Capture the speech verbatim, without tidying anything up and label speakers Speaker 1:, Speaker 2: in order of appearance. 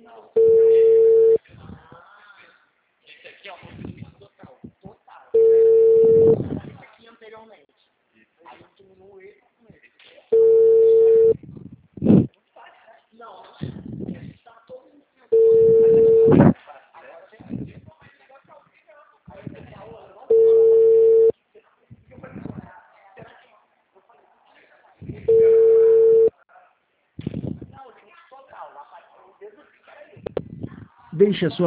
Speaker 1: Esse aqui é o movimento total. Total. Esse aqui anteriormente. Aí eu diminuo ele com ele. Não, ele está todo mundo.
Speaker 2: Deixe a sua